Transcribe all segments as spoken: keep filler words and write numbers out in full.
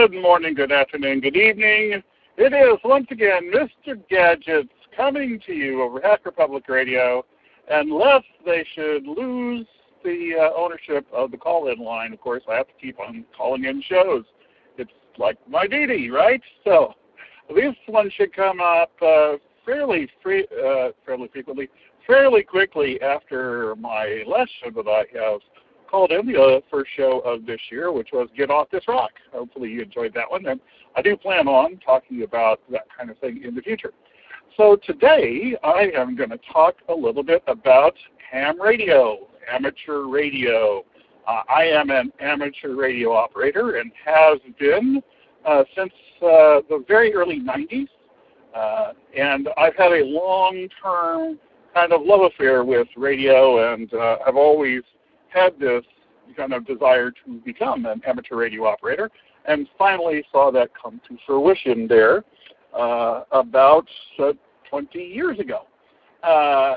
Good morning, good afternoon, good evening. It is once again Mister Gadgets coming to you over Hacker Public Radio, unless they should lose the uh, ownership of the call-in line. Of course, I have to keep on calling in shows. It's like my duty, right? So this one should come up uh, fairly free, uh, fairly frequently, fairly quickly after my last show that I have called in, the uh, first show of this year, which was Get Off This Rock. Hopefully you enjoyed that one, and I do plan on talking about that kind of thing in the future. So today I am going to talk a little bit about ham radio, amateur radio. Uh, I am an amateur radio operator and has been uh, since uh, the very early nineties, uh, and I've had a long-term kind of love affair with radio, and uh, I've always had this kind of desire to become an amateur radio operator, and finally saw that come to fruition there uh, about uh, twenty years ago. Uh,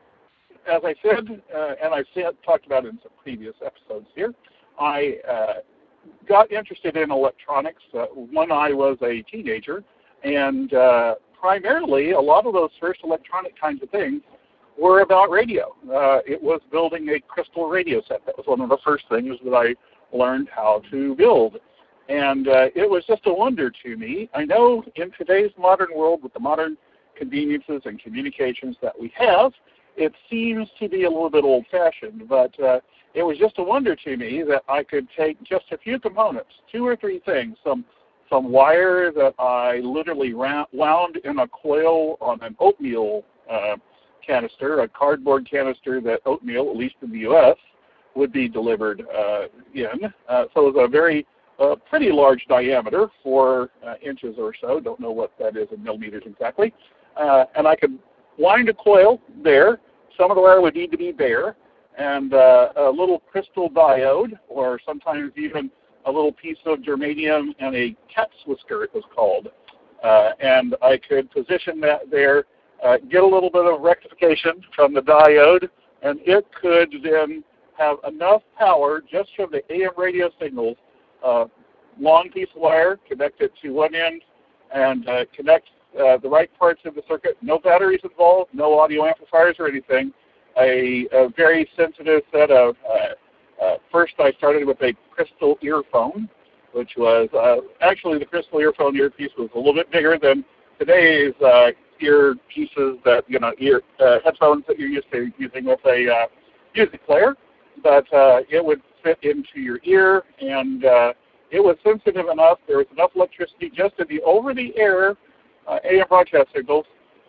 as I said, uh, and I've said, talked about in some previous episodes here, I uh, got interested in electronics uh, when I was a teenager, and uh, primarily a lot of those first electronic kinds of things were about radio. Uh, it was building a crystal radio set. That was one of the first things that I learned how to build. And uh, it was just a wonder to me. I know in today's modern world, with the modern conveniences and communications that we have, it seems to be a little bit old-fashioned, but uh, it was just a wonder to me that I could take just a few components, two or three things, some some wire that I literally wound in a coil on an oatmeal uh, canister, a cardboard canister that oatmeal, at least in the U S, would be delivered uh, in. Uh, so it was a very uh, pretty large diameter, four uh, inches or so. Don't know what that is in millimeters exactly. Uh, and I could wind a coil there. Some of the wire would need to be bare, and uh, a little crystal diode, or sometimes even a little piece of germanium and a cat's whisker, it was called. Uh, and I could position that there, Uh, get a little bit of rectification from the diode, and it could then have enough power just from the A M radio signals, uh, long piece of wire, connect it to one end, and uh, connect uh, the right parts of the circuit. No batteries involved, no audio amplifiers or anything. A, a very sensitive set of, uh, uh, first I started with a crystal earphone, which was, uh, actually the crystal earphone earpiece was a little bit bigger than today's uh, ear pieces that, you know, ear uh, headphones that you're used to using with a uh, music player, but uh, it would fit into your ear, and uh, it was sensitive enough. There was enough electricity just in the over-the-air uh, A M broadcast signals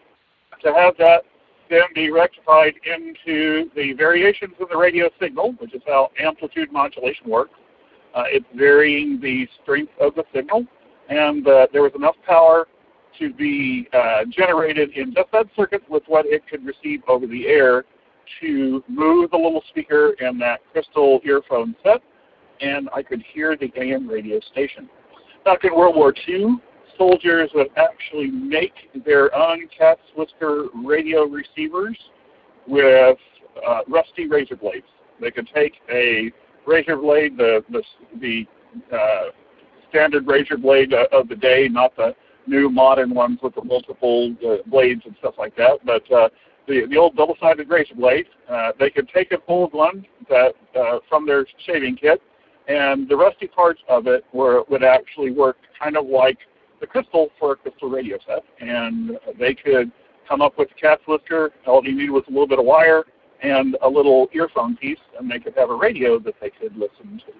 to have that then be rectified into the variations of the radio signal, which is how amplitude modulation works. Uh, it's varying the strength of the signal, and uh, there was enough power to be uh, generated in just that circuit with what it could receive over the air to move the little speaker in that crystal earphone set, and I could hear the A M radio station. Back in World War Two, soldiers would actually make their own cat's whisker radio receivers with uh, rusty razor blades. They could take a razor blade, the, the, the uh, standard razor blade of the day, not the new modern ones with the multiple uh, blades and stuff like that, but uh, the, the old double-sided razor blade, uh, they could take an old one that uh, from their shaving kit, and the rusty parts of it were, would actually work kind of like the crystal for a crystal radio set, and they could come up with a cat's whisker. All you needed was a little bit of wire and a little earphone piece, and they could have a radio that they could listen to.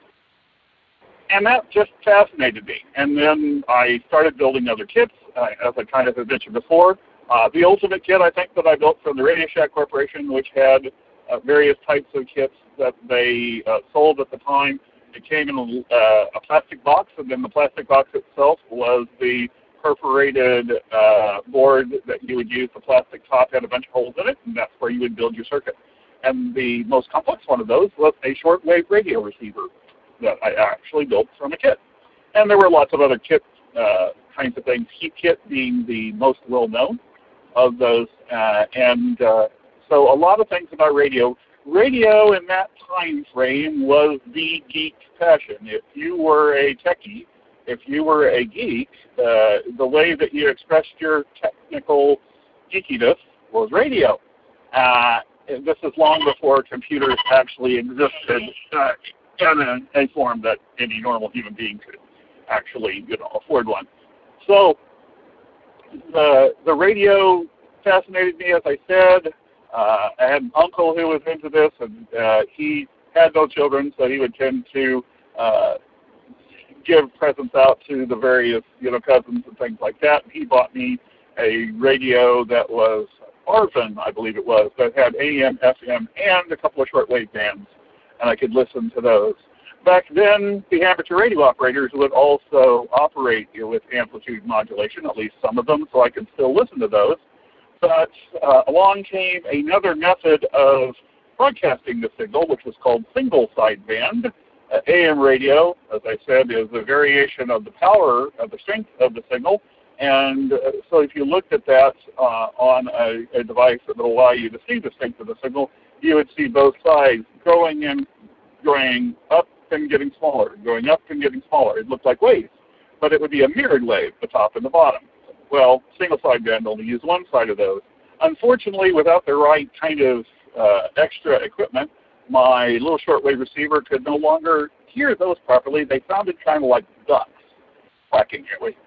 And that just fascinated me. And then I started building other kits, uh, as I kind of had mentioned before. Uh, the ultimate kit, I think, that I built from the Radio Shack Corporation, which had uh, various types of kits that they uh, sold at the time. It came in a, uh, a plastic box, and then the plastic box itself was the perforated uh, board that you would use. The plastic top had a bunch of holes in it, and that's where you would build your circuit. And the most complex one of those was a shortwave radio receiver that I actually built from a kit. And there were lots of other kit uh, kinds of things, Heat Kit being the most well-known of those. Uh, and uh, so a lot of things about radio. Radio in that time frame was the geek passion. If you were a techie, if you were a geek, uh, the way that you expressed your technical geekiness was radio. Uh, this is long before computers actually existed uh, in a, a form that any normal human being could actually, you know, afford one. So the the radio fascinated me, as I said. Uh, I had an uncle who was into this, and uh, he had no children, so he would tend to uh, give presents out to the various, you know, cousins and things like that. And he bought me a radio that was Arvin, I believe it was, that had A M, F M, and a couple of shortwave bands, and I could listen to those. Back then, the amateur radio operators would also operate with amplitude modulation, at least some of them, so I could still listen to those. But uh, along came another method of broadcasting the signal, which was called single sideband. Uh, A M radio, as I said, is a variation of the power of the strength of the signal. And uh, so if you looked at that uh, on a, a device that would allow you to see the strength of the signal, you would see both sides going and going up and getting smaller, going up and getting smaller. It looked like waves, but it would be a mirrored wave, the top and the bottom. Well, single sideband only used one side of those. Unfortunately, without the right kind of uh, extra equipment, my little shortwave receiver could no longer hear those properly. They sounded kind of like ducks quacking. It was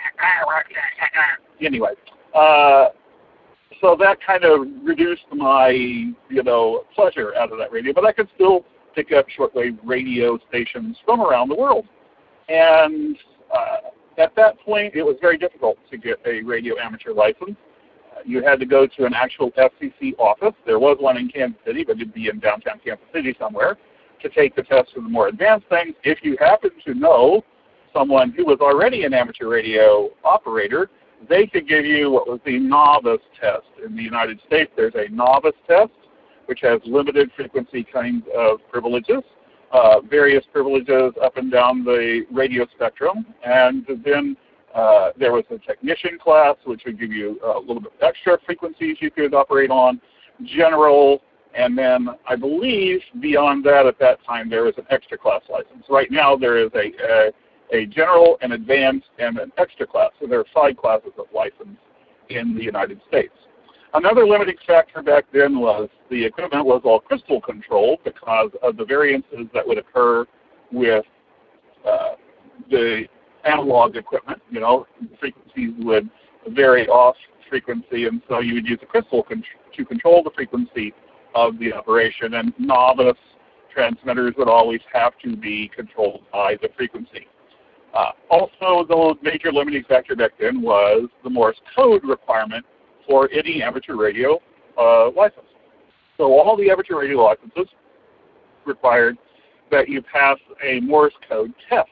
anyway. Uh, so that kind of reduced my, you know, pleasure out of that radio. But I could still pick up shortwave radio stations from around the world. And uh, at that point, it was very difficult to get a radio amateur license. Uh, you had to go to an actual F C C office. There was one in Kansas City, but it'd be in downtown Kansas City somewhere, to take the test for the more advanced things. If you happen to know someone who was already an amateur radio operator, they could give you what was the novice test. In the United States, there's a novice test, which has limited frequency kinds of privileges. Uh, various privileges up and down the radio spectrum, and then uh, there was a technician class, which would give you a little bit extra frequencies you could operate on, general, and then I believe beyond that at that time there was an extra class license. Right now there is a, a, a general, an advanced, and an extra class, so there are five classes of license in the United States. Another limiting factor back then was the equipment was all crystal controlled because of the variances that would occur with uh, the analog equipment. You know, frequencies would vary off frequency, and so you would use a crystal con to control the frequency of the operation, and novice transmitters would always have to be controlled by the frequency. Uh, also, the major limiting factor back then was the Morse code requirement for any amateur radio uh, license. So all the amateur radio licenses required that you pass a Morse code test.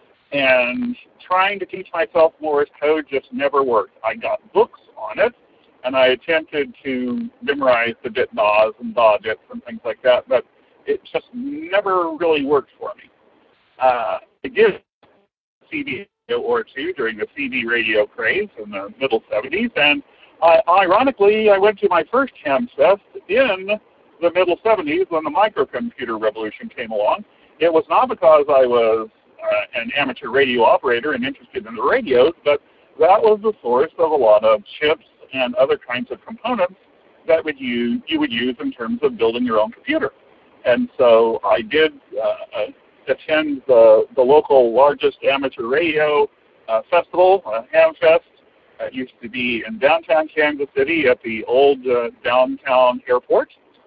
And trying to teach myself Morse code just never worked. I got books on it, and I attempted to memorize the bit nas and da bits and things like that, but it just never really worked for me. Uh, I did C D or two during the C D radio craze in the middle seventies, and I, ironically, I went to my first Ham Fest in the middle seventies when the microcomputer revolution came along. It was not because I was uh, an amateur radio operator and interested in the radios, but that was the source of a lot of chips and other kinds of components that would you, you would use in terms of building your own computer. And so I did uh, attend the, the local largest amateur radio uh, festival, uh, Ham Fest. It used to be in downtown Kansas City at the old uh, downtown airport.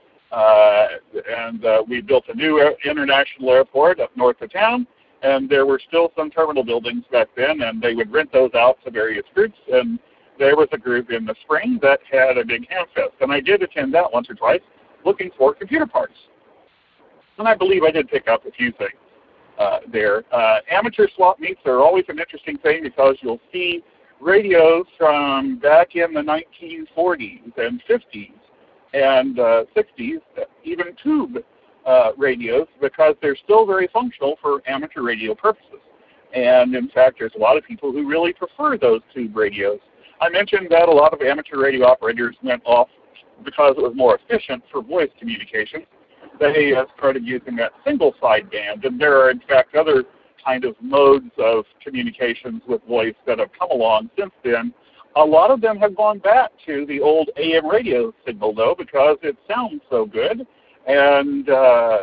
Uh, and uh, we built a new air international airport up north of town, and there were still some terminal buildings back then, and they would rent those out to various groups. And there was a group in the spring that had a big Ham Fest, and I did attend that once or twice looking for computer parts. And I believe I did pick up a few things uh, there. Uh, amateur swap meets are always an interesting thing because you'll see radios from back in the nineteen forties and fifties and uh, sixties, even tube uh, radios, because they're still very functional for amateur radio purposes. And in fact, there's a lot of people who really prefer those tube radios. I mentioned that a lot of amateur radio operators went off because it was more efficient for voice communication. They uh, started using that single sideband, and there are in fact other kind of modes of communications with voice that have come along since then. A lot of them have gone back to the old A M radio signal, though, because it sounds so good. And uh,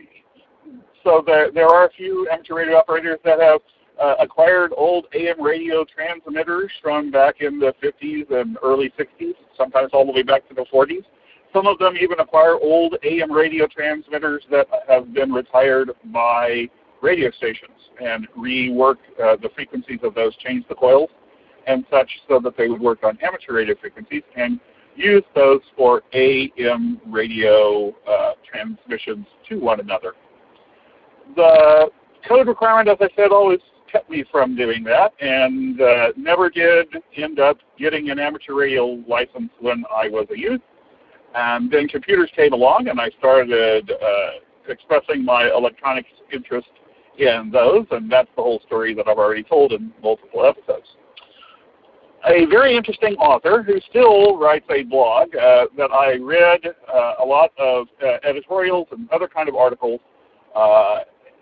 so there, there are a few amateur radio operators that have uh, acquired old A M radio transmitters from back in the fifties and early sixties, sometimes all the way back to the forties. Some of them even acquire old A M radio transmitters that have been retired by radio stations and rework uh, the frequencies of those, change the coils and such so that they would work on amateur radio frequencies and use those for A M radio uh, transmissions to one another. The code requirement, as I said, always kept me from doing that, and uh, never did end up getting an amateur radio license when I was a youth. And then computers came along, and I started uh, expressing my electronics interest in those, and that's the whole story that I've already told in multiple episodes. A very interesting author who still writes a blog uh, that I read uh, a lot of uh, editorials and other kind of articles uh,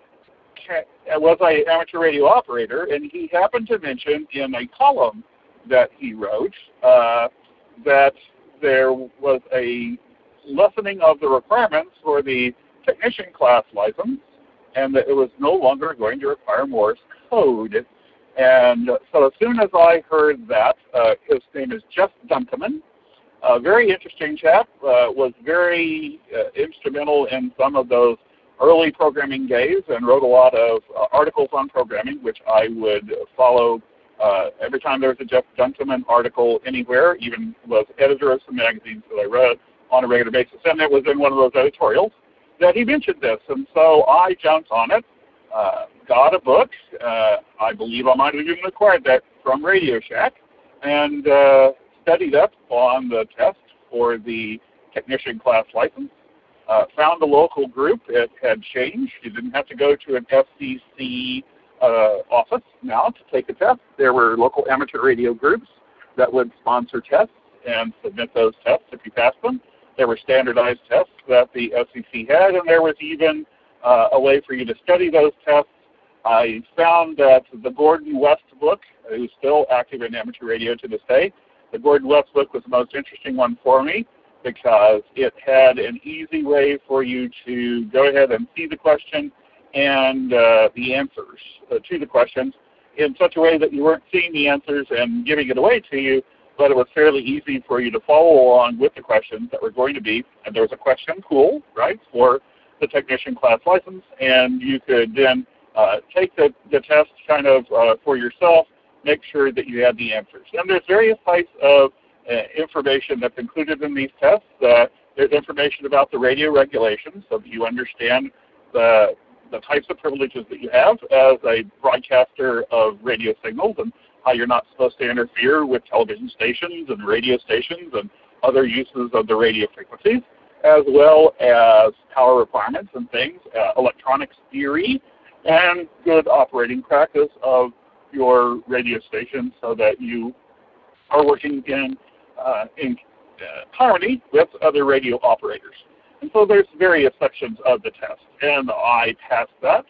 was an amateur radio operator, and he happened to mention in a column that he wrote uh, that there was a lessening of the requirements for the technician class license, and that it was no longer going to require Morse code. And so as soon as I heard that, uh, his name is Jeff Dunkeman, a very interesting chap, uh, was very uh, instrumental in some of those early programming days and wrote a lot of uh, articles on programming, which I would follow uh, every time there was a Jeff Dunkeman article anywhere, even was editor of some magazines that I read on a regular basis. And it was in one of those editorials that he mentioned this. And so I jumped on it. Uh, got a book. Uh, I believe I might have even acquired that from Radio Shack, and uh, studied up on the test for the technician class license. Uh, found a local group. It had changed. You didn't have to go to an F C C uh, office now to take a test. There were local amateur radio groups that would sponsor tests and submit those tests if you passed them. There were standardized tests that the F C C had, and there was even Uh, a way for you to study those tests. I found that the Gordon West book, who's still active in amateur radio to this day, the Gordon West book was the most interesting one for me because it had an easy way for you to go ahead and see the question and uh, the answers uh, to the questions in such a way that you weren't seeing the answers and giving it away to you, but it was fairly easy for you to follow along with the questions that were going to be, and there was a question pool, right, for the technician class license, and you could then uh, take the, the test kind of uh, for yourself, make sure that you had the answers. And there's various types of uh, information that's included in these tests. Uh, there's information about the radio regulations, so that you understand the, the types of privileges that you have as a broadcaster of radio signals and how you're not supposed to interfere with television stations and radio stations and other uses of the radio frequencies, as well as power requirements and things, uh, electronics theory, and good operating practice of your radio station so that you are working in, uh, in uh, harmony with other radio operators. And so there's various sections of the test. And I passed that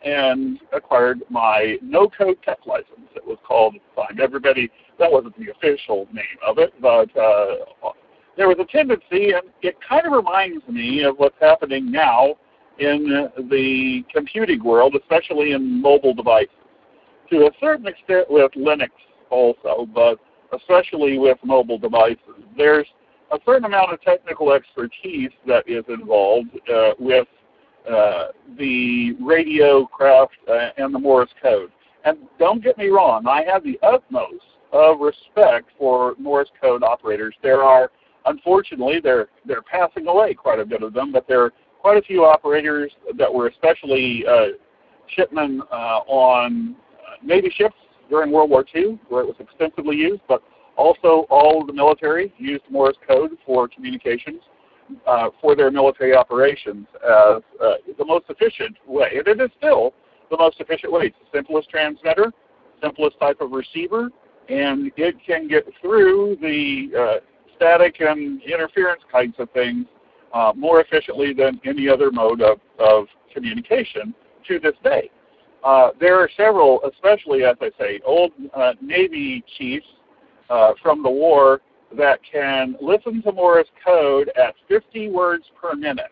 and acquired my no-code tech license. It was called at the time. Everybody, that wasn't the official name of it, but uh, there was a tendency, and it kind of reminds me of what's happening now in the computing world, especially in mobile devices. To a certain extent with Linux also, but especially with mobile devices. There's a certain amount of technical expertise that is involved uh, with uh, the radio craft uh, and the Morse code. And don't get me wrong, I have the utmost of respect for Morse code operators. There are Unfortunately, they're, they're passing away, quite a bit of them, but there are quite a few operators that were especially uh, shipmen uh, on Navy ships during World War Two, where it was extensively used, but also all of the military used Morse code for communications uh, for their military operations as uh, the most efficient way. And it is still the most efficient way. It's the simplest transmitter, simplest type of receiver, and it can get through the uh, static and interference kinds of things uh, more efficiently than any other mode of, of communication to this day. Uh, there are several, especially, as I say, old uh, Navy chiefs uh, from the war that can listen to Morse code at fifty words per minute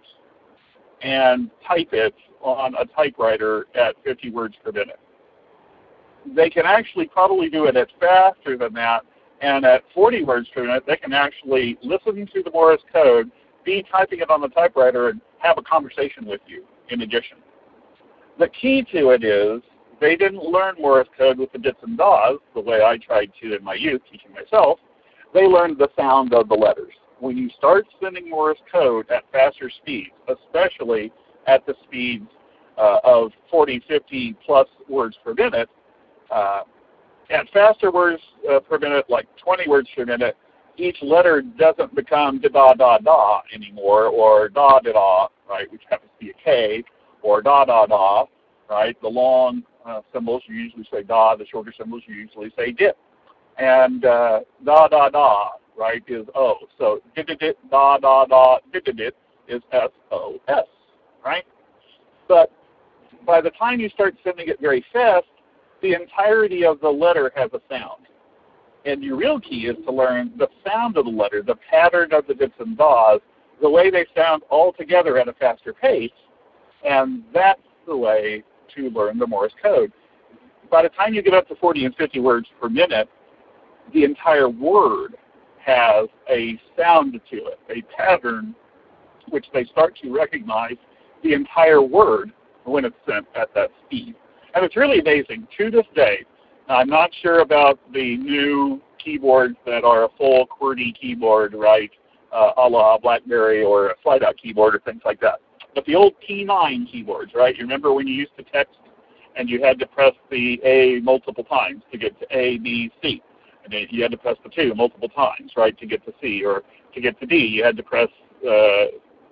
and type it on a typewriter at fifty words per minute. They can actually probably do it at faster than that, and at forty words per minute, they can actually listen to the Morse code, be typing it on the typewriter, and have a conversation with you in addition. The key to it is they didn't learn Morse code with the dits and das the way I tried to in my youth, teaching myself. They learned the sound of the letters. When you start sending Morse code at faster speeds, especially at the speeds uh, of forty, fifty plus words per minute, uh, at faster words uh, per minute, like twenty words per minute, each letter doesn't become da-da-da-da anymore, or da-da-da, right, which happens to be a K, or da-da-da, right? The long uh, symbols, you usually say da. The shorter symbols, you usually say dit. And uh, da-da-da, right, is O. So dit-dit-dit, da-da-da, dit-dit-dit is S O S, right? But by the time you start sending it very fast, the entirety of the letter has a sound. And your real key is to learn the sound of the letter, the pattern of the dits and das, the way they sound all together at a faster pace, and that's the way to learn the Morse code. By the time you get up to forty and fifty words per minute, the entire word has a sound to it, a pattern which they start to recognize the entire word when it's sent at that speed. And it's really amazing. To this day, I'm not sure about the new keyboards that are a full QWERTY keyboard, right, uh, a la BlackBerry or a slide-out keyboard or things like that. But the old P nine keyboards, right, you remember when you used to text and you had to press the A multiple times to get to A, B, C. And then you had to press the two multiple times, right, to get to C. Or to get to D, you had to press uh,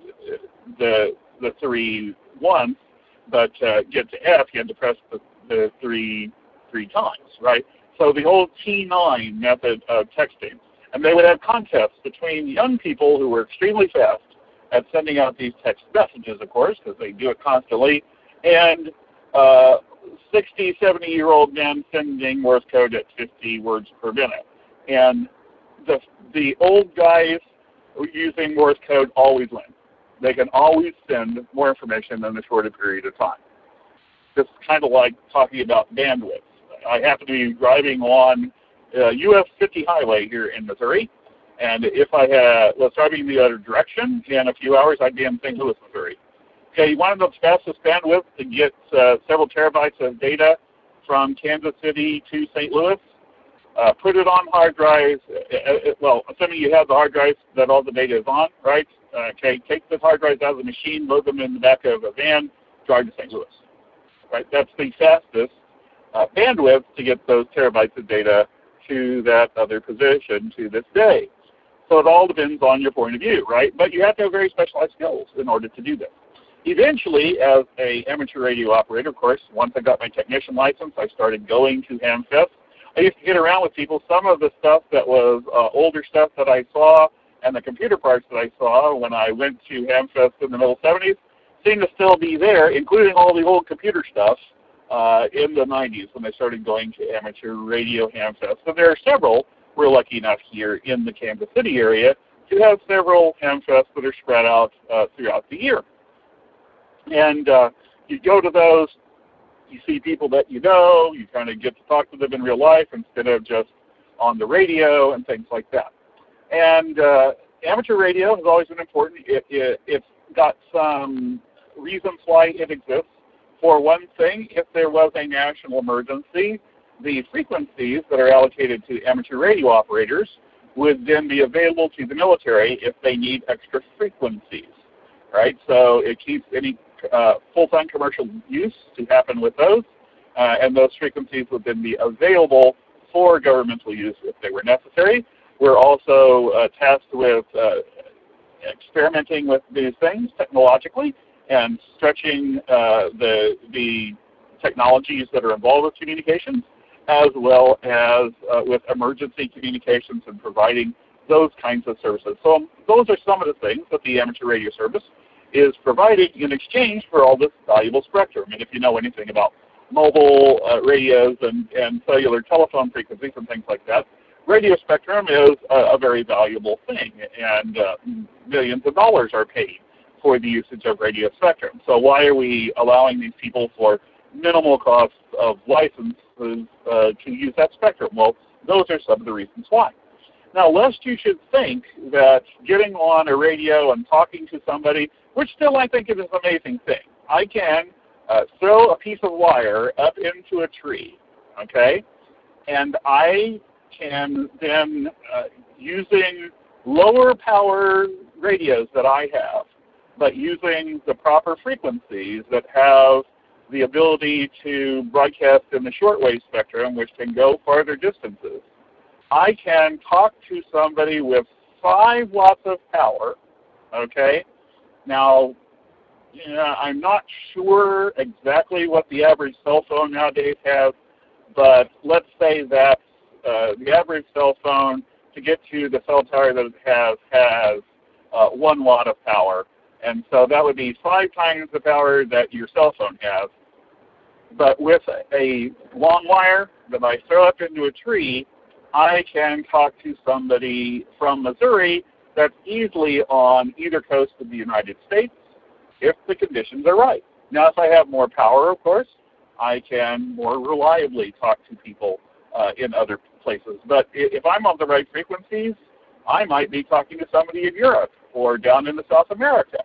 the, the three once, but uh, get to F, you had to press the, the three three times, right? So the old T nine method of texting. And they would have contests between young people who were extremely fast at sending out these text messages, of course, because they do it constantly, and uh, sixty, seventy-year-old men sending Morse code at fifty words per minute. And the, the old guys using Morse code always win. They can always send more information in a shorter period of time. It's kind of like talking about bandwidth. I happen to be driving on uh, U S fifty highway here in Missouri, and if I had, was driving the other direction, in a few hours I'd be in Saint Louis, Missouri. Okay, you want the fastest bandwidth to get uh, several terabytes of data from Kansas City to Saint Louis? Uh, put it on hard drives. Uh, uh, well, assuming you have the hard drives that all the data is on, right? Uh, okay, take the hard drives out of the machine, load them in the back of a van, drive to Saint Louis. Right, that's the fastest uh, bandwidth to get those terabytes of data to that other position to this day. So it all depends on your point of view, right? But you have to have very specialized skills in order to do this. Eventually, as an amateur radio operator, of course, once I got my technician license, I started going to HamFest. I used to get around with people. Some of the stuff that was uh, older stuff that I saw and the computer parts that I saw when I went to HamFest in the middle seventies seem to still be there, including all the old computer stuff uh, in the nineties when I started going to amateur radio HamFest. So there are several. We're lucky enough here in the Kansas City area to have several HamFests that are spread out uh, throughout the year. And uh, you go to those, you see people that you know, you kind of get to talk to them in real life instead of just on the radio and things like that. And uh, amateur radio has always been important. It, it, it's got some reasons why it exists. For one thing, if there was a national emergency, the frequencies that are allocated to amateur radio operators would then be available to the military if they need extra frequencies, right? So it keeps any uh, full-time commercial use to happen with those, uh, and those frequencies would then be available for governmental use if they were necessary. We're also uh, tasked with uh, experimenting with these things technologically and stretching uh, the, the technologies that are involved with communications, as well as uh, with emergency communications and providing those kinds of services. So those are some of the things that the Amateur Radio Service is providing in exchange for all this valuable spectrum. And if you know anything about mobile uh, radios and, and cellular telephone frequencies and things like that, radio spectrum is a, a very valuable thing, and uh, millions of dollars are paid for the usage of radio spectrum. So why are we allowing these people for minimal costs of licenses uh, to use that spectrum? Well, those are some of the reasons why. Now, lest you should think that getting on a radio and talking to somebody, which still I think is an amazing thing. I can uh, throw a piece of wire up into a tree, okay, and I can then, uh, using lower power radios that I have, but using the proper frequencies that have the ability to broadcast in the shortwave spectrum, which can go farther distances, I can talk to somebody with five watts of power, okay? Now, you know, I'm not sure exactly what the average cell phone nowadays has, but let's say that uh, the average cell phone, to get to the cell tower that it has, has uh, one watt of power. And so that would be five times the power that your cell phone has. But with a long wire that I throw up into a tree, I can talk to somebody from Missouri that's easily on either coast of the United States if the conditions are right. Now, if I have more power, of course, I can more reliably talk to people uh, in other places. But if I'm on the right frequencies, I might be talking to somebody in Europe or down into South America.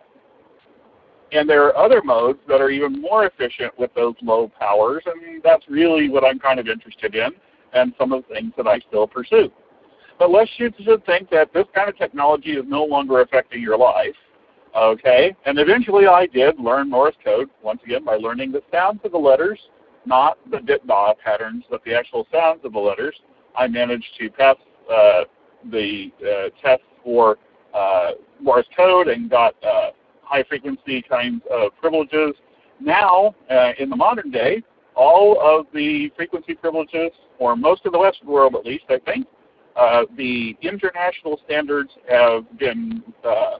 And there are other modes that are even more efficient with those low powers, and that's really what I'm kind of interested in and some of the things that I still pursue. But lest you should think that this kind of technology is no longer affecting your life, okay? And eventually I did learn Morse code, once again, by learning the sounds of the letters, not the dit-da patterns, but the actual sounds of the letters. I managed to pass uh, the uh, test for uh, Morse code and got uh, high-frequency kinds of privileges. Now, uh, in the modern day, all of the frequency privileges, or most of the Western world at least, I think, uh, the international standards have been uh,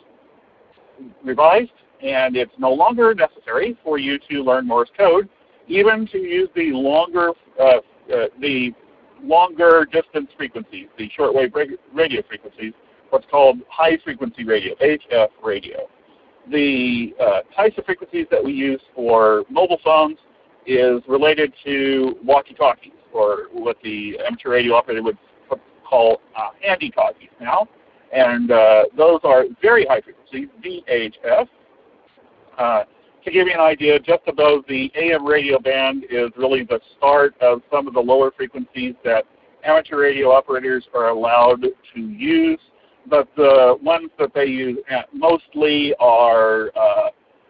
revised, and it's no longer necessary for you to learn Morse code, even to use the longer, uh, uh, the longer distance frequencies, the shortwave radio frequencies, what's called high-frequency radio, H F radio. The uh, types of frequencies that we use for mobile phones is related to walkie-talkies, or what the amateur radio operator would call uh, handy-talkies now. And uh, those are very high frequencies, V H F. Uh, to give you an idea, just above the A M radio band is really the start of some of the lower frequencies that amateur radio operators are allowed to use. But the ones that they use mostly are uh,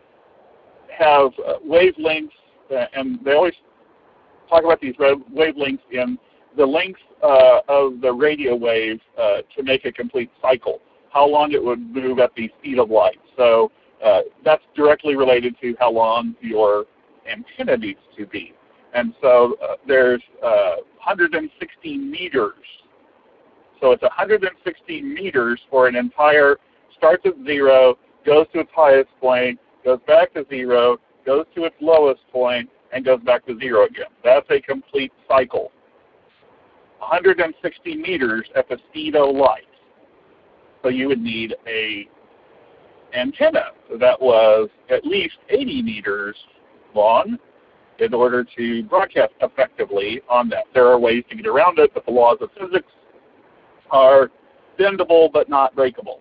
have uh, wavelengths, uh, and they always talk about these wavelengths in the length uh, of the radio wave uh, to make a complete cycle, how long it would move at the speed of light. So uh, that's directly related to how long your antenna needs to be. And so uh, there's uh, one hundred sixty meters. So it's one hundred sixty meters for an entire, starts at zero, goes to its highest point, goes back to zero, goes to its lowest point, and goes back to zero again. That's a complete cycle. one hundred sixty meters at the speed of light. So you would need a antenna that was at least eighty meters long in order to broadcast effectively on that. There are ways to get around it, but the laws of physics are bendable but not breakable.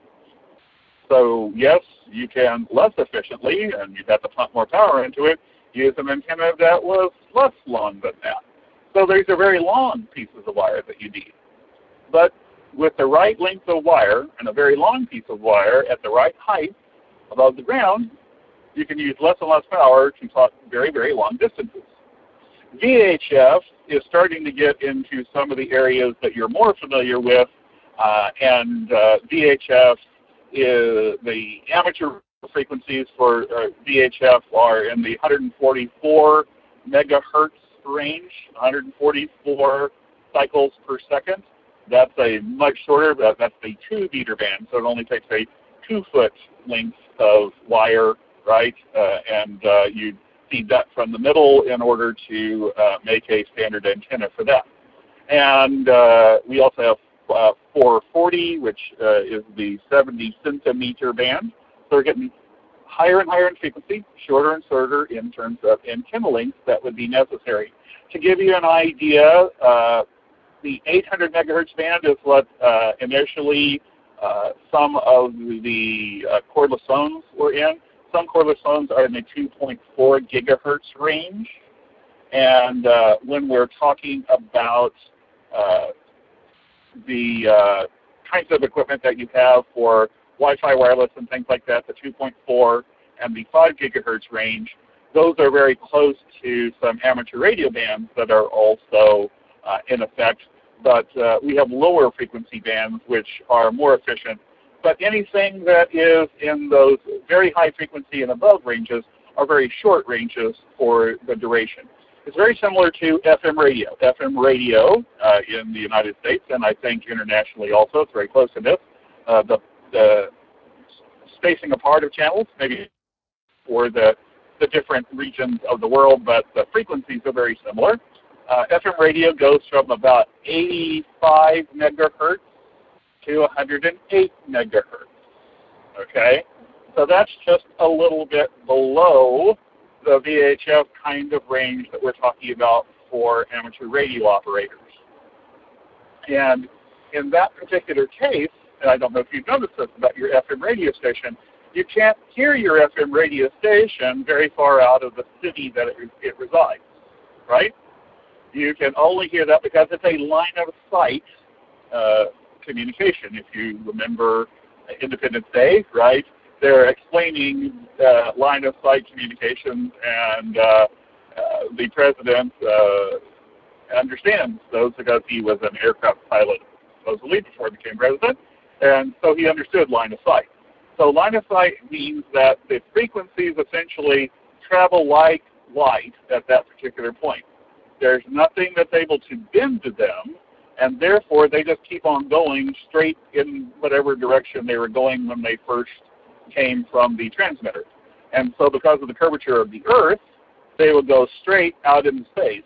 So yes, you can less efficiently, and you'd have to pump more power into it, use an antenna that was less long than that. So these are very long pieces of wire that you need. But with the right length of wire and a very long piece of wire at the right height above the ground, you can use less and less power to talk very, very long distances. V H F is starting to get into some of the areas that you're more familiar with, uh, and uh, V H F is the amateur frequencies for uh, V H F are in the one hundred forty-four megahertz range, one hundred forty-four cycles per second. That's a much shorter, but that's the two meter band, so it only takes a two foot length of wire, right? Uh, and uh, you feed that from the middle in order to uh, make a standard antenna for that. And uh, we also have uh, four forty, which uh, is the seventy centimeter band. So we're getting higher and higher in frequency, shorter and shorter in terms of antenna lengths that would be necessary. To give you an idea, uh, the eight hundred megahertz band is what uh, initially uh, some of the uh, cordless phones were in. Some cordless phones are in the two point four gigahertz range. And uh, when we're talking about uh, the uh, kinds of equipment that you have for Wi-Fi wireless and things like that, the two point four and the five gigahertz range, those are very close to some amateur radio bands that are also uh, in effect. But uh, we have lower frequency bands which are more efficient. But anything that is in those very high frequency and above ranges are very short ranges for the duration. It's very similar to F M radio. F M radio uh, in the United States, and I think internationally also, it's very close to this. Uh, the, the spacing apart of channels, maybe for the, the different regions of the world, but the frequencies are very similar. Uh, F M radio goes from about eighty-five megahertz to one hundred eight megahertz. Okay? So that's just a little bit below the V H F kind of range that we're talking about for amateur radio operators. And in that particular case, and I don't know if you've noticed this about your F M radio station, you can't hear your F M radio station very far out of the city that it, it resides, right? You can only hear that because it's a line of sight uh, communication. If you remember Independence Day, right? They're explaining uh, line of sight communications, and uh, uh, the president uh, understands those because he was an aircraft pilot supposedly before he became president, and so he understood line of sight. So line of sight means that the frequencies essentially travel like light at that particular point. There's nothing that's able to bend to them, and therefore they just keep on going straight in whatever direction they were going when they first came from the transmitter. And so because of the curvature of the Earth, they will go straight out into space.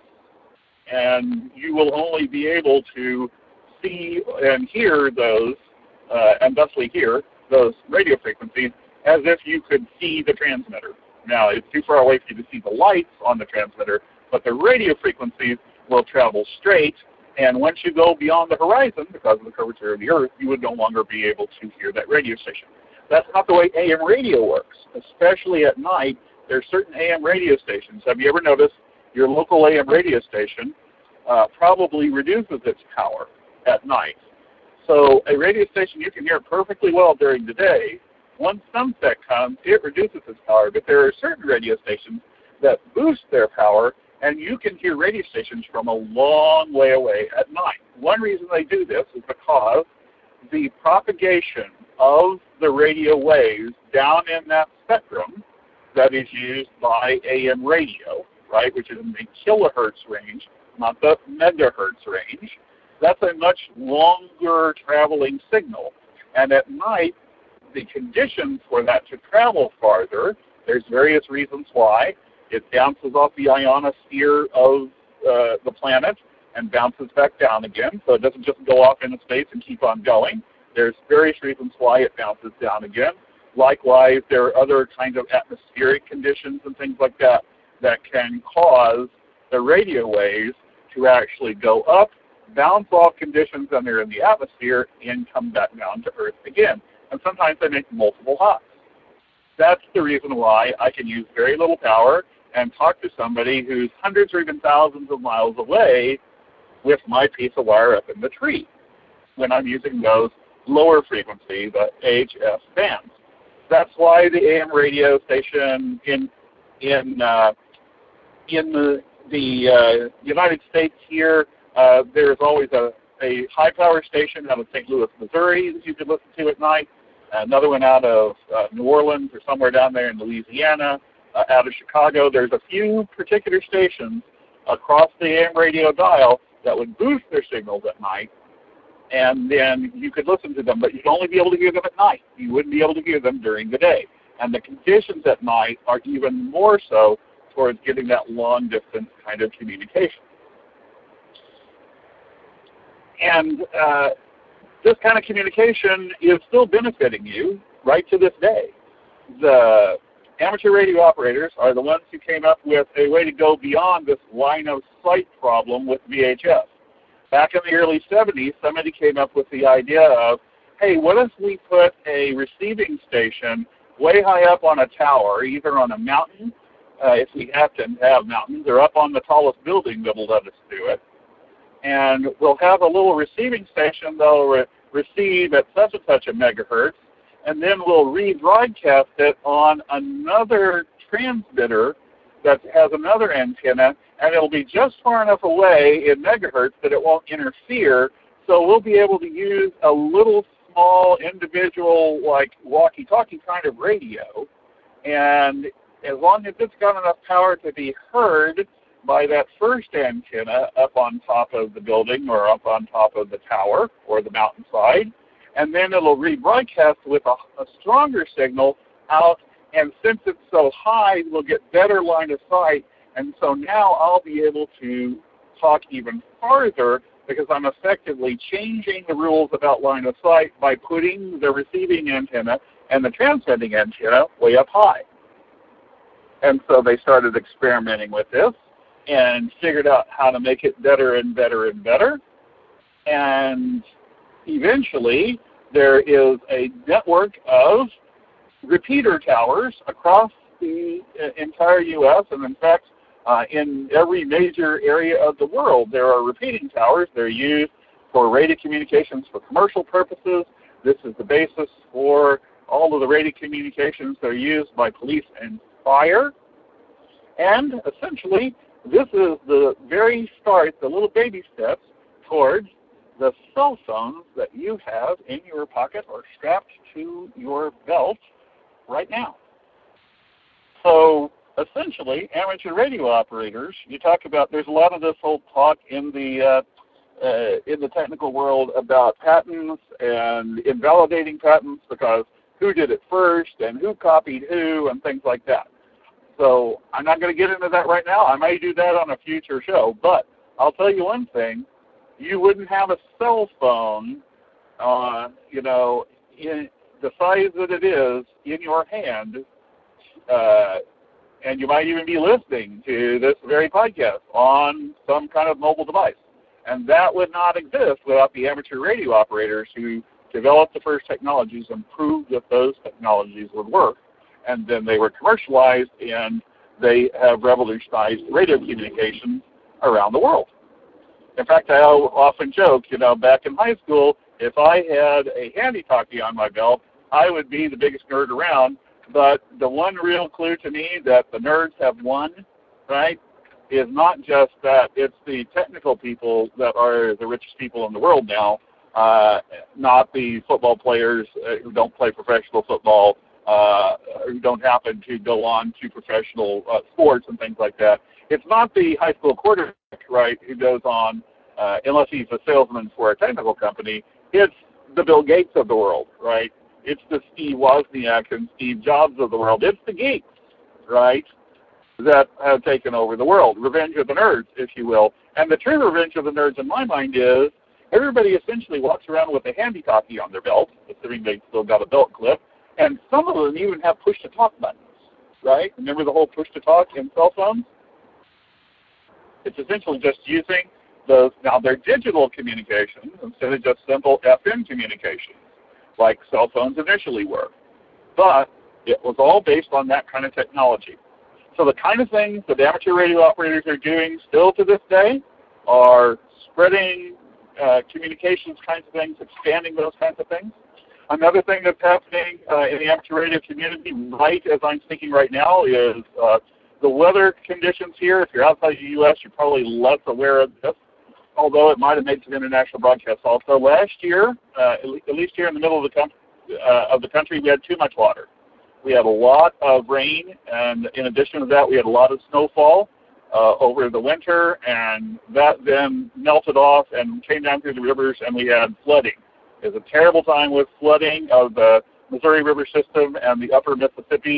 And you will only be able to see and hear those, uh, and thusly hear those radio frequencies as if you could see the transmitter. Now, it's too far away for you to see the lights on the transmitter, but the radio frequencies will travel straight, and once you go beyond the horizon, because of the curvature of the Earth, you would no longer be able to hear that radio station. That's not the way A M radio works, especially at night. There are certain A M radio stations. Have you ever noticed your local A M radio station uh, probably reduces its power at night? So a radio station, you can hear perfectly well during the day. Once sunset comes, it reduces its power, but there are certain radio stations that boost their power, and you can hear radio stations from a long way away at night. One reason they do this is because the propagation of the radio waves down in that spectrum that is used by A M radio, right, which is in the kilohertz range, not the megahertz range, that's a much longer traveling signal. And at night, the conditions for that to travel farther, there's various reasons why. It bounces off the ionosphere of uh, the planet and bounces back down again, so it doesn't just go off into space and keep on going. There's various reasons why it bounces down again. Likewise, there are other kinds of atmospheric conditions and things like that that can cause the radio waves to actually go up, bounce off conditions when they're in the atmosphere, and come back down to Earth again. And sometimes they make multiple hops. That's the reason why I can use very little power and talk to somebody who's hundreds or even thousands of miles away with my piece of wire up in the tree when I'm using those lower frequency, the A H F bands. That's why the A M radio station in in uh, in the, the uh, United States here, uh, there's always a, a high power station out of Saint Louis, Missouri that you could listen to at night. Another one out of uh, New Orleans or somewhere down there in Louisiana, uh, out of Chicago. There's a few particular stations across the A M radio dial that would boost their signals at night, and then you could listen to them, but you'd only be able to hear them at night. You wouldn't be able to hear them during the day. And the conditions at night are even more so towards getting that long-distance kind of communication. And uh, this kind of communication is still benefiting you right to this day. The amateur radio operators are the ones who came up with a way to go beyond this line of sight problem with V H F. Back in the early seventies, somebody came up with the idea of, hey, what if we put a receiving station way high up on a tower, either on a mountain, uh, if we happen to have mountains, or up on the tallest building that will let us do it. And we'll have a little receiving station that will re receive at such and such a megahertz, and then we'll rebroadcast it on another transmitter that has another antenna, and it'll be just far enough away in megahertz that it won't interfere, so we'll be able to use a little small individual, like walkie-talkie kind of radio, and as long as it's got enough power to be heard by that first antenna up on top of the building or up on top of the tower or the mountainside, and then it'll rebroadcast with a, a stronger signal out, and since it's so high, we'll get better line of sight, and so now I'll be able to talk even farther because I'm effectively changing the rules about line of sight by putting the receiving antenna and the transmitting antenna way up high. And so they started experimenting with this and figured out how to make it better and better and better. And eventually, there is a network of repeater towers across the entire U S, and in fact, uh, in every major area of the world, there are repeating towers. They're used for radio communications for commercial purposes. This is the basis for all of the radio communications that are used by police and fire. And essentially, this is the very start, the little baby steps towards the cell phones that you have in your pocket or strapped to your belt right now. So essentially, amateur radio operators, you talk about, there's a lot of this whole talk in the uh, uh, in the technical world about patents and invalidating patents because who did it first and who copied who and things like that. So I'm not going to get into that right now. I may do that on a future show, but I'll tell you one thing. You wouldn't have a cell phone, uh, you know, in the size that it is in your hand, uh, and you might even be listening to this very podcast on some kind of mobile device. And that would not exist without the amateur radio operators who developed the first technologies and proved that those technologies would work. And then they were commercialized, and they have revolutionized radio communications around the world. In fact, I often joke, you know, back in high school, if I had a handy-talkie on my belt, I would be the biggest nerd around. But the one real clue to me that the nerds have won, right, is not just that it's the technical people that are the richest people in the world now, uh, not the football players who don't play professional football, uh, who don't happen to go on to professional uh, sports and things like that. It's not the high school quarterback, right, who goes on, uh, unless he's a salesman for a technical company. It's the Bill Gates of the world, right? It's the Steve Wozniak and Steve Jobs of the world. It's the geeks, right, that have taken over the world. Revenge of the nerds, if you will. And the true revenge of the nerds in my mind is everybody essentially walks around with a handy-talkie on their belt, assuming they've still got a belt clip, and some of them even have push-to-talk buttons, right? Remember the whole push-to-talk in cell phones? It's essentially just using those. Now, they're digital communications instead of just simple F M communications, like cell phones initially were. But it was all based on that kind of technology. So the kind of things that amateur radio operators are doing still to this day are spreading uh, communications kinds of things, expanding those kinds of things. Another thing that's happening uh, in the amateur radio community right as I'm speaking right now is uh, the weather conditions here. If you're outside the U S, you're probably less aware of this, although it might have made some international broadcasts also. Last year, uh, at least here in the middle of the, com uh, of the country, we had too much water. We had a lot of rain, and in addition to that, we had a lot of snowfall uh, over the winter, and that then melted off and came down through the rivers, and we had flooding. It was a terrible time with flooding of the Missouri River system and the upper Mississippi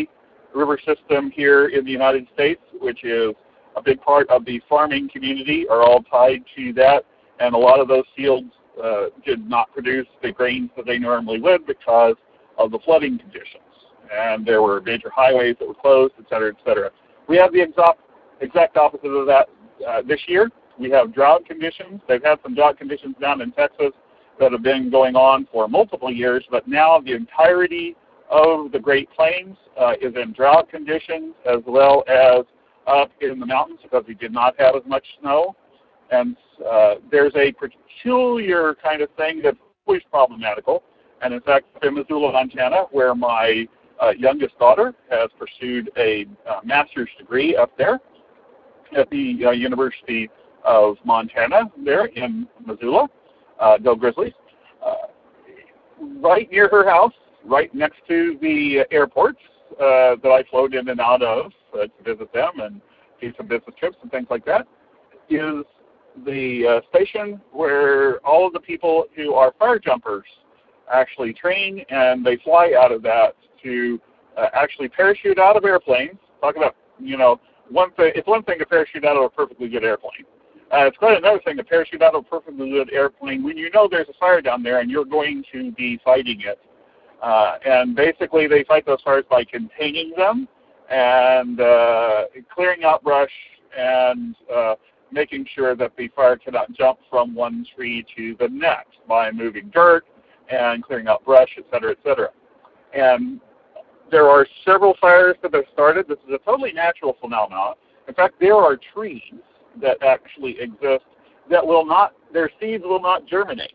river system here in the United States, which is a big part of the farming community, are all tied to that. And a lot of those fields uh, did not produce the grains that they normally would because of the flooding conditions. And there were major highways that were closed, et cetera, et cetera. We have the exact, exact opposite of that uh, this year. We have drought conditions. They've had some drought conditions down in Texas that have been going on for multiple years, but now the entirety of the Great Plains uh, is in drought conditions, as well as up in the mountains because we did not have as much snow. And uh, there's a peculiar kind of thing that's always problematical. And in fact, in Missoula, Montana, where my uh, youngest daughter has pursued a uh, master's degree up there at the uh, University of Montana there in Missoula, uh, go Grizzlies, uh, right near her house, right next to the airports uh, that I float in and out of uh, to visit them and do some business trips and things like that, is the uh, station where all of the people who are fire jumpers actually train, and they fly out of that to uh, actually parachute out of airplanes. Talk about, you know, one thing. It's one thing to parachute out of a perfectly good airplane. Uh, it's quite another thing to parachute out of a perfectly good airplane when you know there's a fire down there and you're going to be fighting it. Uh, and basically, they fight those fires by containing them and uh, clearing out brush and uh, making sure that the fire cannot jump from one tree to the next by moving dirt and clearing out brush, et cetera, et cetera. And there are several fires that have started. This is a totally natural phenomenon. In fact, there are trees that actually exist that will not, their seeds will not germinate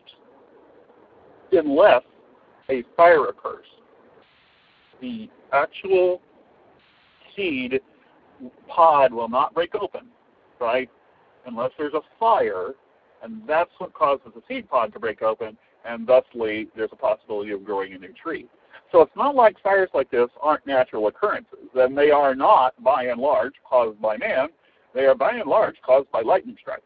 unless a fire occurs. The actual seed pod will not break open, right, unless there's a fire, and that's what causes the seed pod to break open, and thusly there's a possibility of growing a new tree. So it's not like fires like this aren't natural occurrences, and they are not, by and large, caused by man. They are, by and large, caused by lightning strikes.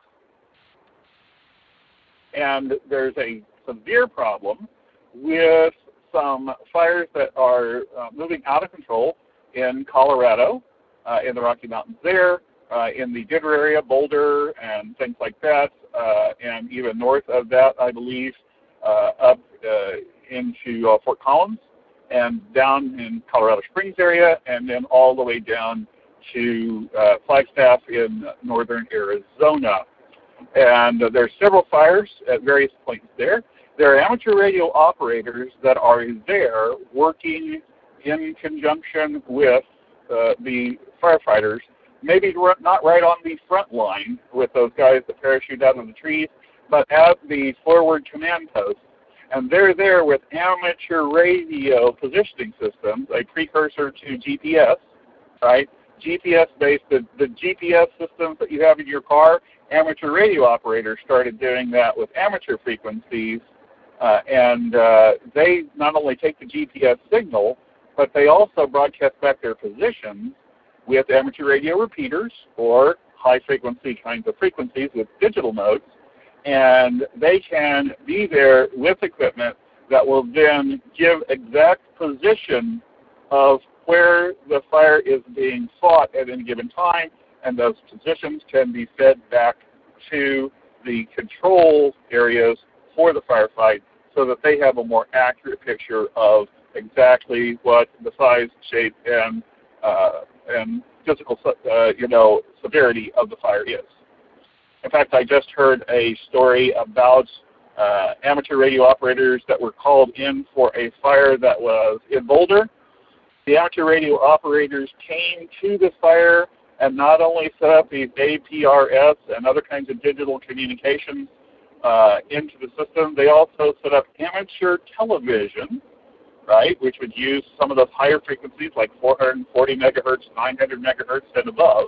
And there's a severe problem with some fires that are uh, moving out of control in Colorado, uh, in the Rocky Mountains there, uh, in the Denver area, Boulder, and things like that, uh, and even north of that, I believe, uh, up uh, into uh, Fort Collins, and down in Colorado Springs area, and then all the way down to uh, Flagstaff in northern Arizona. And uh, there are several fires at various points there. There are amateur radio operators that are there working in conjunction with uh, the firefighters, maybe not right on the front line with those guys that parachute out of the trees, but at the forward command post. And they're there with amateur radio positioning systems, a precursor to G P S, right? G P S-based, the, the G P S systems that you have in your car, amateur radio operators started doing that with amateur frequencies, uh, and uh, they not only take the G P S signal, but they also broadcast back their positions with amateur radio repeaters or high-frequency kinds of frequencies with digital modes, and they can be there with equipment that will then give exact position of where the fire is being fought at any given time, and those positions can be fed back to the control areas for the firefight so that they have a more accurate picture of exactly what the size, shape, and uh, and physical uh, you know, severity of the fire is. In fact, I just heard a story about uh, amateur radio operators that were called in for a fire that was in Boulder. The amateur radio operators came to the fire and not only set up the A P R S and other kinds of digital communications uh, into the system, they also set up amateur television, right, which would use some of those higher frequencies like four hundred forty megahertz, nine hundred megahertz, and above,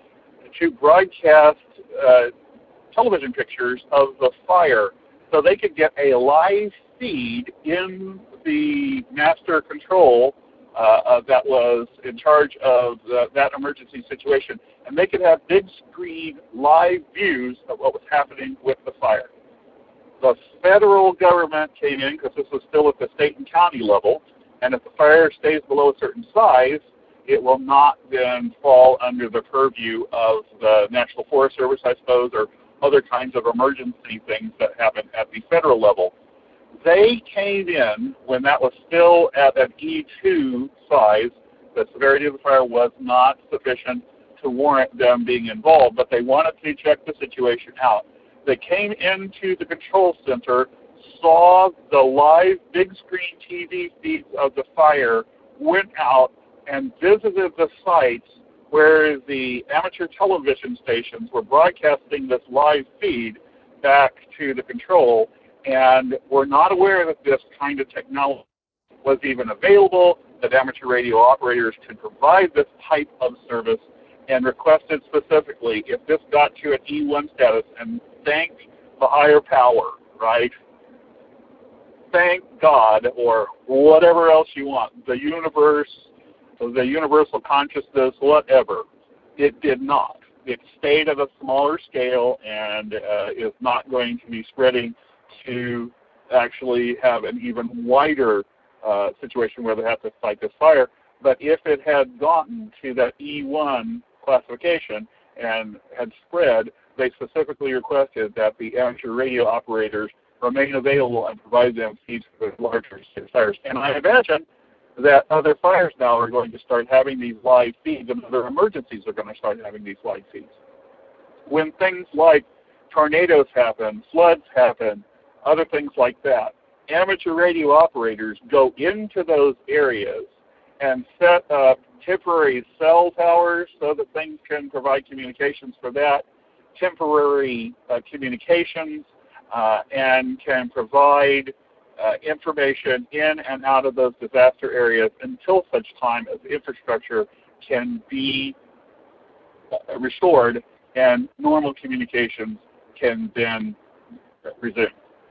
to broadcast uh, television pictures of the fire so they could get a live feed in the master control uh, uh, that was in charge of the, that emergency situation. And they could have big screen live views of what was happening with the fire. The federal government came in because this was still at the state and county level, and if the fire stays below a certain size, it will not then fall under the purview of the National Forest Service, I suppose, or other kinds of emergency things that happen at the federal level. They came in when that was still at an E two size. The severity of the fire was not sufficient to warrant them being involved, but they wanted to check the situation out. They came into the control center, saw the live big screen T V feeds of the fire, went out and visited the sites where the amateur television stations were broadcasting this live feed back to the control, and were not aware that this kind of technology was even available, that amateur radio operators could provide this type of service, and requested specifically if this got to an E one status, and thanked the higher power, right? Thank God, or whatever else you want, the universe, the universal consciousness, whatever. It did not. It stayed at a smaller scale and uh, is not going to be spreading to actually have an even wider uh, situation where they have to fight this fire. But if it had gotten to that E one classification and had spread, they specifically requested that the amateur radio operators remain available and provide them feeds for the larger fires. And I imagine that other fires now are going to start having these live feeds, and other emergencies are going to start having these live feeds. When things like tornadoes happen, floods happen, other things like that, amateur radio operators go into those areas and set up temporary cell towers so that things can provide communications for that, temporary uh, communications, uh, and can provide uh, information in and out of those disaster areas until such time as infrastructure can be uh, restored and normal communications can then resume.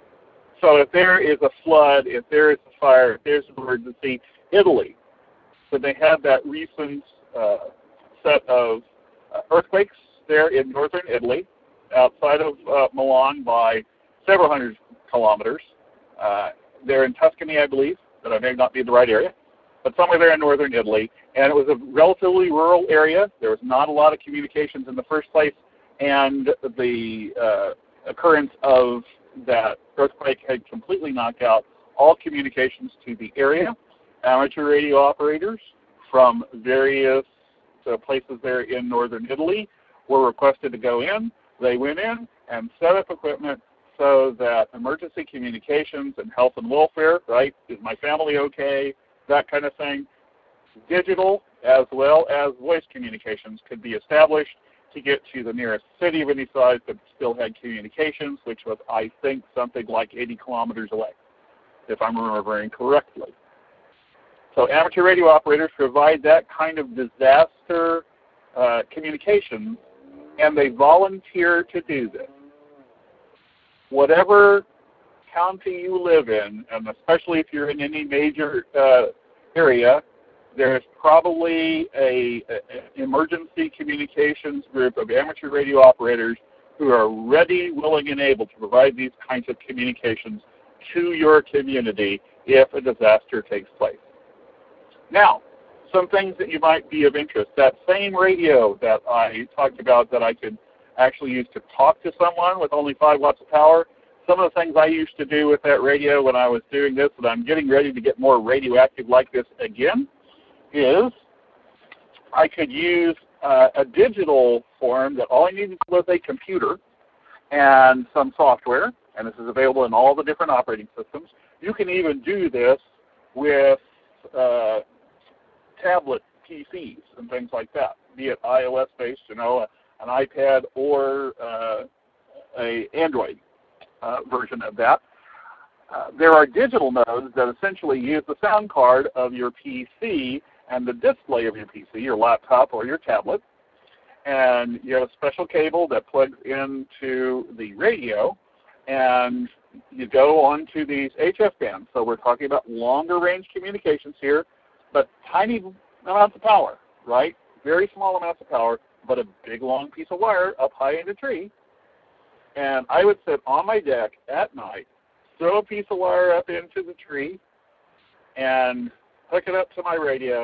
So if there is a flood, if there is a fire, if there's an emergency, Italy, so they had that recent uh, set of uh, earthquakes there in northern Italy, outside of uh, Milan by several hundred kilometers. Uh, they're in Tuscany, I believe, but I may not be in the right area, but somewhere there in northern Italy. And it was a relatively rural area. There was not a lot of communications in the first place, and the uh, occurrence of that earthquake had completely knocked out all communications to the area. Amateur radio operators from various uh, places there in northern Italy were requested to go in. They went in and set up equipment so that emergency communications and health and welfare, right, is my family okay, that kind of thing, digital as well as voice communications could be established to get to the nearest city of any size that still had communications, which was, I think, something like eighty kilometers away, if I'm remembering correctly. So amateur radio operators provide that kind of disaster uh, communications, and they volunteer to do this. Whatever county you live in, and especially if you're in any major uh, area, there's probably a, a emergency communications group of amateur radio operators who are ready, willing, and able to provide these kinds of communications to your community if a disaster takes place. Now, some things that you might be of interest. That same radio that I talked about that I could actually use to talk to someone with only five watts of power, some of the things I used to do with that radio when I was doing this, and I'm getting ready to get more radioactive like this again, is I could use uh, a digital form that all I needed was a computer and some software, and this is available in all the different operating systems. You can even do this with uh, tablet P Cs and things like that, be it iOS-based, you know, an iPad or uh, a Android uh, version of that. Uh, there are digital nodes that essentially use the sound card of your P C and the display of your P C, your laptop or your tablet, and you have a special cable that plugs into the radio, and you go onto these H F bands. So we're talking about longer range communications here, but tiny amounts of power, right? Very small amounts of power, but a big long piece of wire up high in a tree. And I would sit on my deck at night, throw a piece of wire up into the tree, and hook it up to my radio,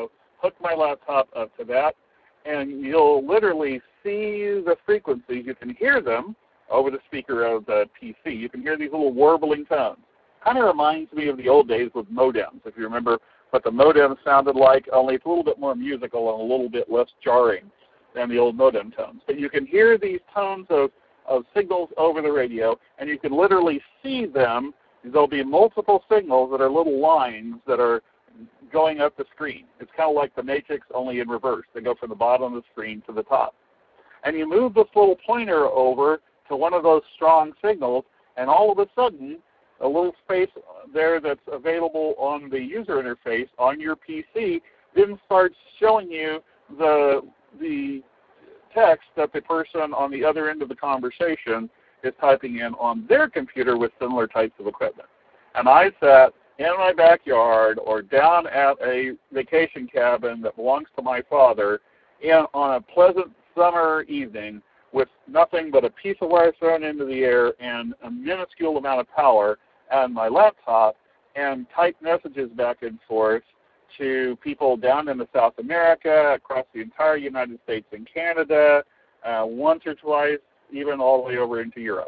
hook my laptop up to that, and you'll literally see the frequencies. You can hear them over the speaker of the P C. You can hear these little warbling tones. Kind of reminds me of the old days with modems, if you remember what the modem sounded like, only it's a little bit more musical and a little bit less jarring than the old modem tones. But you can hear these tones of, of signals over the radio, and you can literally see them. There'll be multiple signals that are little lines that are going up the screen. It's kind of like the Matrix, only in reverse. They go from the bottom of the screen to the top. And you move this little pointer over to one of those strong signals, and all of a sudden, a little space there that's available on the user interface on your P C then starts showing you the, the text that the person on the other end of the conversation is typing in on their computer with similar types of equipment. And I sat in my backyard or down at a vacation cabin that belongs to my father in, on a pleasant summer evening with nothing but a piece of wire thrown into the air and a minuscule amount of power and my laptop, and type messages back and forth to people down in the South America, across the entire United States and Canada, uh, once or twice, even all the way over into Europe.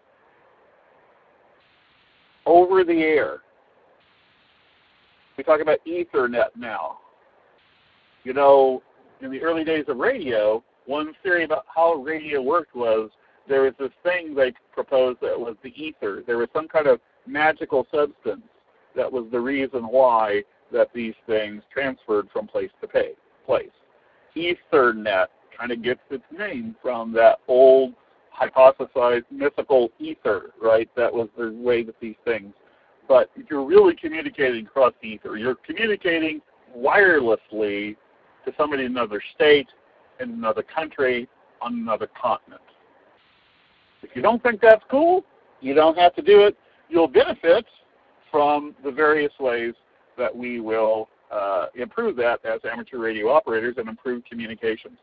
Over the air. We talk about Ethernet now. You know, in the early days of radio, one theory about how radio worked was there was this thing they proposed that was the ether. There was some kind of magical substance that was the reason why that these things transferred from place to place. Ethernet kind of gets its name from that old hypothesized mythical ether, right? That was the way that these things. But if you're really communicating across the ether, you're communicating wirelessly to somebody in another state, in another country, on another continent. If you don't think that's cool, you don't have to do it. You'll benefit from the various ways that we will uh, improve that as amateur radio operators and improve communications.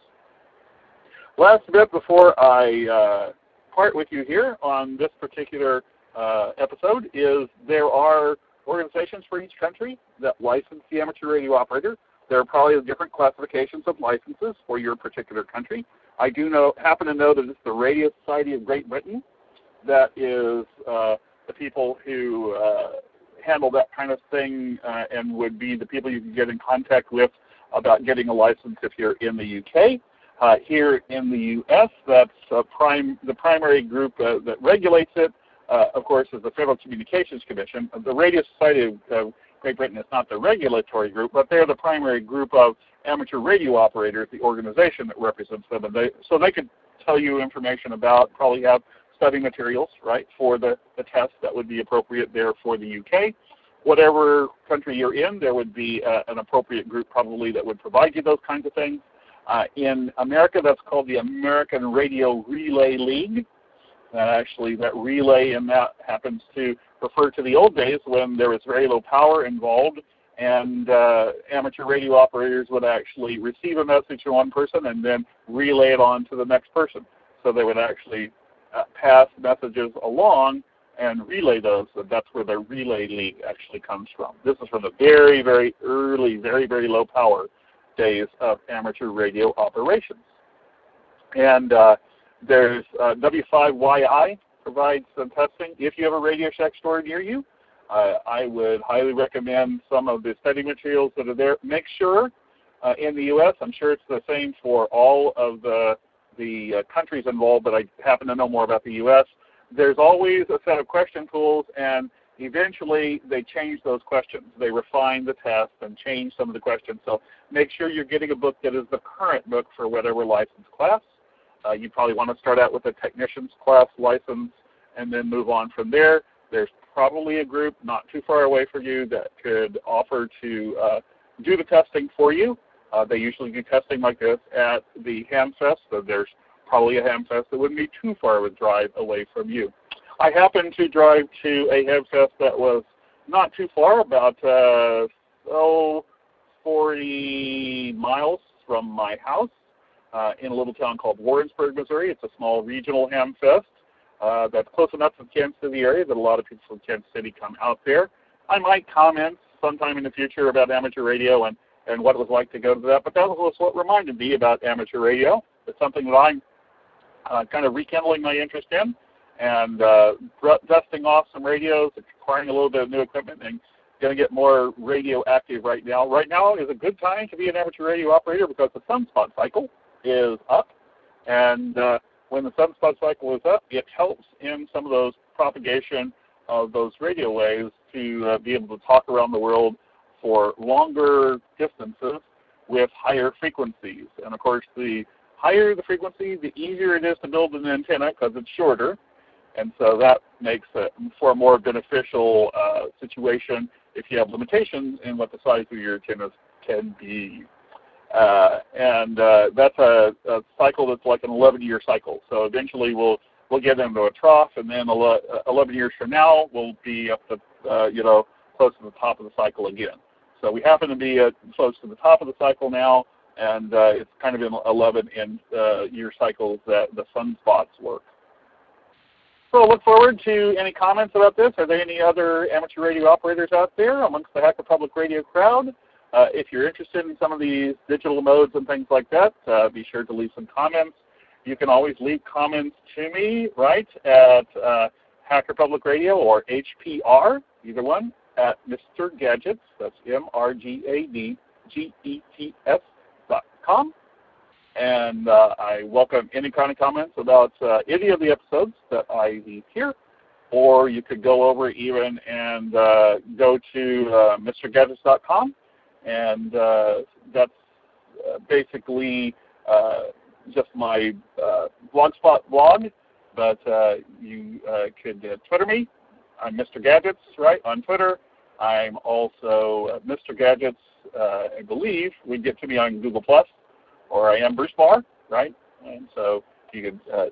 Last bit before I uh, part with you here on this particular uh, episode is there are organizations for each country that license the amateur radio operator. There are probably different classifications of licenses for your particular country. I do know, happen to know that it's the Radio Society of Great Britain that is uh, the people who uh, handle that kind of thing uh, and would be the people you can get in contact with about getting a license if you're in the U K. Uh, here in the U S, that's uh, prime, the primary group uh, that regulates it, uh, of course, is the Federal Communications Commission. The Radio Society of uh, Great Britain is not the regulatory group, but they're the primary group of amateur radio operators, the organization that represents them. And they, so they could tell you information about, probably have study materials, right, for the, the test that would be appropriate there for the U K. Whatever country you're in, there would be uh, an appropriate group probably that would provide you those kinds of things. Uh, in America, that's called the American Radio Relay League. Uh, actually, that relay in that happens to refer to the old days when there was very low power involved, and uh, amateur radio operators would actually receive a message from one person and then relay it on to the next person. So they would actually uh, pass messages along and relay those. So that's where the Relay League actually comes from. This is from the very, very early, very, very low power days of amateur radio operations. And uh, there's uh, W five Y I provides some testing. If you have a Radio Shack store near you, uh, I would highly recommend some of the study materials that are there. Make sure uh, in the U S, I'm sure it's the same for all of the, the uh, countries involved, but I happen to know more about the U S, there's always a set of question tools, and eventually they change those questions. They refine the test and change some of the questions. So make sure you're getting a book that is the current book for whatever license class. Uh, you probably want to start out with a technician's class license and then move on from there. There's probably a group not too far away from you that could offer to uh, do the testing for you. Uh, they usually do testing like this at the Hamfest, so there's probably a Hamfest that wouldn't be too far of a drive away from you. I happened to drive to a Hamfest that was not too far, about uh, oh, forty miles from my house. Uh, in a little town called Warrensburg, Missouri. It's a small regional Hamfest uh, that's close enough to the Kansas City area that a lot of people from Kansas City come out there. I might comment sometime in the future about amateur radio and and what it was like to go to that. But that was what reminded me about amateur radio. It's something that I'm uh, kind of rekindling my interest in, and uh, dusting off some radios, acquiring a little bit of new equipment, and going to get more radio active right now. Right now is a good time to be an amateur radio operator because the sunspot cycle is up, and uh, when the sunspot cycle is up, it helps in some of those propagation of those radio waves to uh, be able to talk around the world for longer distances with higher frequencies. And of course, the higher the frequency, the easier it is to build an antenna because it's shorter. And so that makes it for a more beneficial uh, situation if you have limitations in what the size of your antennas can be. Uh, and uh, that's a, a cycle that's like an eleven-year cycle. So eventually we'll we'll get into a trough, and then eleven years from now we'll be up to uh, you know close to the top of the cycle again. So we happen to be at close to the top of the cycle now, and uh, it's kind of in eleven-year uh, cycles that the sunspots work. So I look forward to any comments about this. Are there any other amateur radio operators out there amongst the Hacker Public Radio crowd? Uh, if you're interested in some of these digital modes and things like that, uh, be sure to leave some comments. You can always leave comments to me, right, at uh, Hacker Public Radio or H P R, either one, at Mister Gadgets, that's M R G A D G E T S dot com. And uh, I welcome any kind of comments about uh, any of the episodes that I leave here. Or you could go over even and uh, go to uh, Mister Gadgets dot com, and uh, that's uh, basically uh, just my uh, Blogspot blog. But uh, you uh, could uh, Twitter me. I'm Mister Gadgets, right, on Twitter. I'm also uh, Mister Gadgets, uh, I believe. We get to me on Google Plus. Or I am Bruce Barr, right? And so you can uh,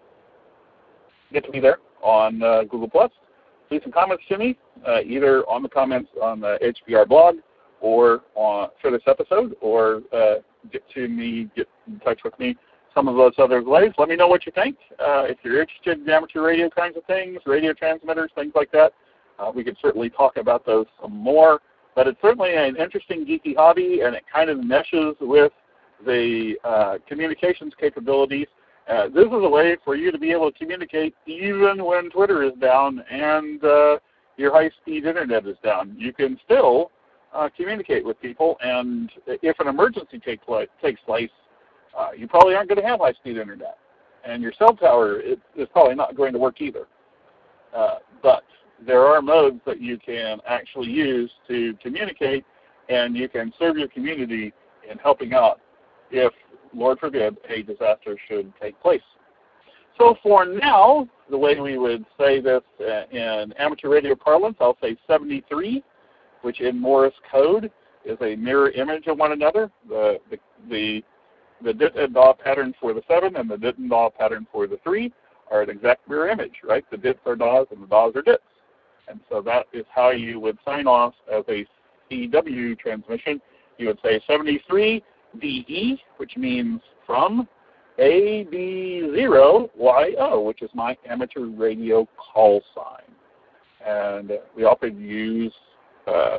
get to me there on uh, Google Plus. Leave some comments to me, uh, either on the comments on the H P R blog or on, for this episode, or uh, get to me, get in touch with me some of those other ways. Let me know what you think. Uh, if you're interested in amateur radio kinds of things, radio transmitters, things like that, uh, we could certainly talk about those some more. But it's certainly an interesting, geeky hobby, and it kind of meshes with the uh, communications capabilities. Uh, this is a way for you to be able to communicate even when Twitter is down and uh, your high-speed internet is down. You can still uh, communicate with people, and if an emergency take pla takes place, uh, you probably aren't going to have high-speed internet. And your cell tower is, is probably not going to work either. Uh, but there are modes that you can actually use to communicate, and you can serve your community in helping out if, Lord forbid, a disaster should take place. So for now, the way we would say this in amateur radio parlance, I'll say seventy-three, which in Morse code is a mirror image of one another. The, the, the, the dit and daw pattern for the seven and the dit and daw pattern for the three are an exact mirror image, right? The dits are daws and the daws are dits. And so that is how you would sign off as a C W transmission. You would say seventy-three D E, which means from A B zero Y O, which is my amateur radio call sign. And we often use, uh,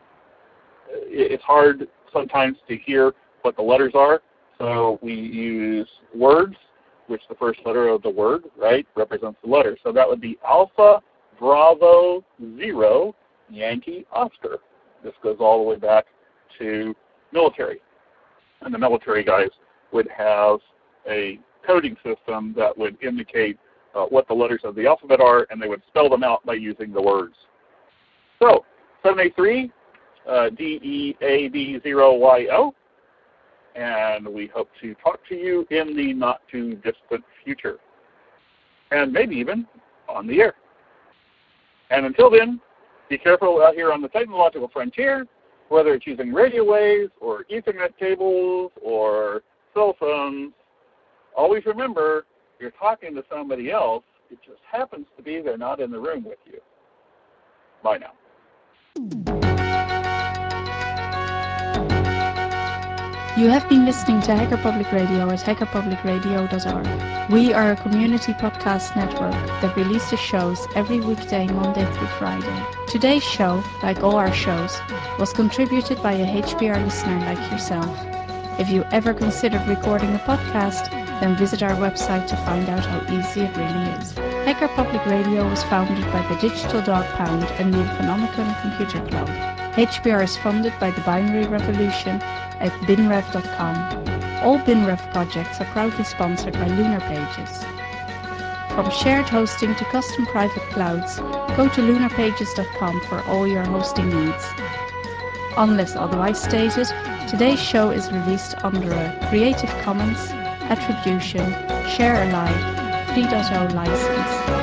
it's hard sometimes to hear what the letters are, so we use words, which the first letter of the word, right, represents the letter. So that would be Alpha Bravo Zero Yankee Oscar. This goes all the way back to military. And the military guys would have a coding system that would indicate uh, what the letters of the alphabet are, and they would spell them out by using the words. So, seven eight three, uh, D E A B zero Y O, and we hope to talk to you in the not-too-distant future, and maybe even on the air. And until then, be careful out here on the technological frontier, whether it's using radio waves or Ethernet cables or cell phones. Always remember, you're talking to somebody else. It just happens to be they're not in the room with you. Bye now. You have been listening to Hacker Public Radio at hacker public radio dot org. We are a community podcast network that releases shows every weekday, Monday through Friday. Today's show, like all our shows, was contributed by a H P R listener like yourself. If you ever considered recording a podcast, then visit our website to find out how easy it really is. Hacker Public Radio was founded by the Digital Dog Pound and the Economicon Computer Club. H P R is funded by the Binary Revolution at bin rev dot com. All BinRev projects are proudly sponsored by Lunar Pages. From shared hosting to custom private clouds, go to lunar pages dot com for all your hosting needs. Unless otherwise stated, today's show is released under a Creative Commons Attribution Share Alike three point oh license.